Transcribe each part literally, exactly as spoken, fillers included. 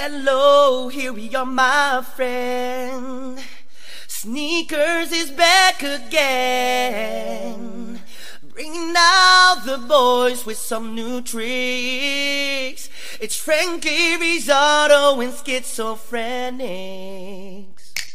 Hello, here we are, my friend. Sneakers is back again, bringing out the boys with some new tricks. It's Frankie Rizardo and Schizophrenics.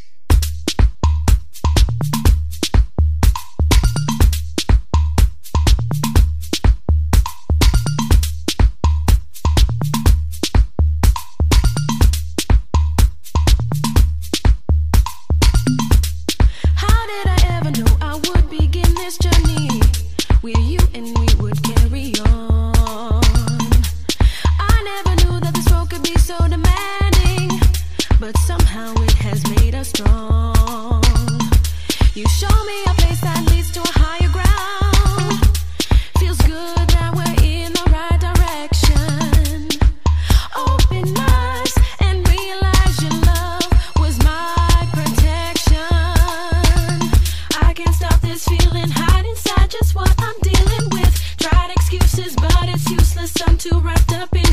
With you and we would carry on. I never knew that this road could be so demanding, but somehow it has made us strong. You show me a place that leads to a higher ground. Feels good that we're in the right direction. Open eyes and realize your love was my protection. I can't stop this feeling, hide inside just what I'm dealing with. Tried excuses, but it's useless. I'm too wrapped up in